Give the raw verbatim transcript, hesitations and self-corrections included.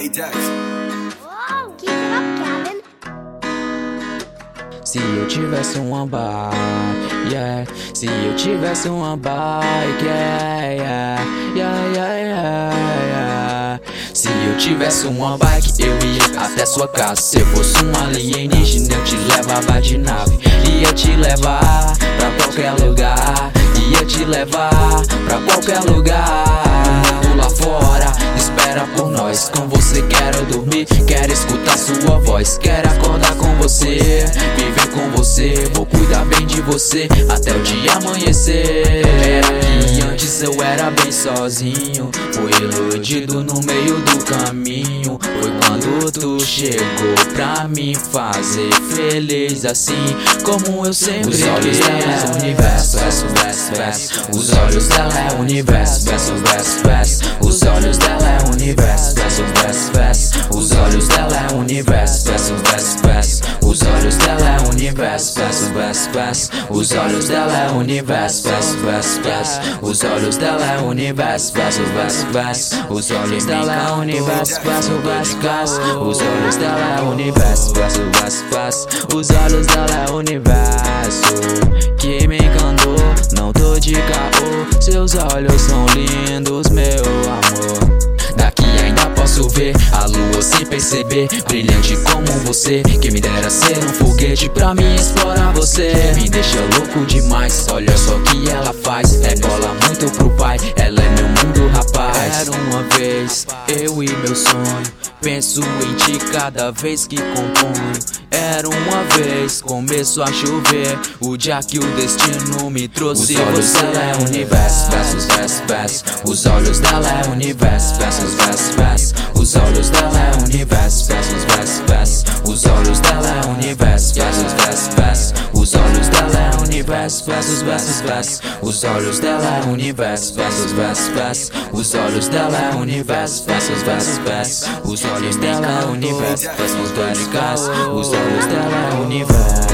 Dex. Whoa, keep it up, Gavin. Se eu tivesse uma bike, yeah. Se eu tivesse uma bike, yeah, yeah, yeah, yeah, yeah, yeah. Se eu tivesse uma bike, eu ia até sua casa. Se eu fosse um alienígena, eu te levava de nave. Ia te levar pra qualquer lugar. Ia te levar pra qualquer lugar. O mundo lá fora espera por nós. Com você quero dormir, quero escutar sua voz. Quero acordar com você, viver com você. Vou cuidar bem de você até o dia amanhecer. Era que antes eu era bem sozinho. Fui iludido no meio do caminho. Foi quando tu chegou pra me fazer feliz assim como eu sempre quis. Os olhos dela é o universo, verso, verso, verso. Os olhos dela é o universo, verso, verso, verso. Os olhos dela é o universo, verso, verso, verso. Os olhos dela é o universo, verso, verso, verso. Os olhos dela é o universo, verso, verso, verso. Os olhos dela é o universo, verso, verso, verso. Os olhos dela é o universo, verso, verso, verso. Os olhos dela é o universo, verso, verso, verso. Os olhos dela é o universo, verso, verso, verso. Os olhos dela é o universo que me encantou, não tô de caô. Seus olhos são lindos, meu amor. Daqui ainda posso ver a lua sem perceber, brilhante como você. Que me dera ser um foguete pra mim explorar você. Me deixa louco demais, olha só que ela faz. Rebola muito pro pai, ela é meu mundo, rapaz. Era uma vez, eu e meu sonho. Penso em ti cada vez que componho. Era uma vez, começou a chover. O dia que o destino me trouxe. Os olhos dela é o universo, versus, versus, versus. Os olhos dela é o universo, versus, versus, versus. Os olhos dela é o universo, versus, versus, versus. Os olhos dela é o universo, versus, versus, versus. Os olhos dela é o universo, versus, versus, versus. Os olhos dela é o universo, versus, versus, versus. Os olhos dela é o universo, versus, versus, versus. Os olhos dela é o universo, versus, versus, versus. Os olhos dela é o universo.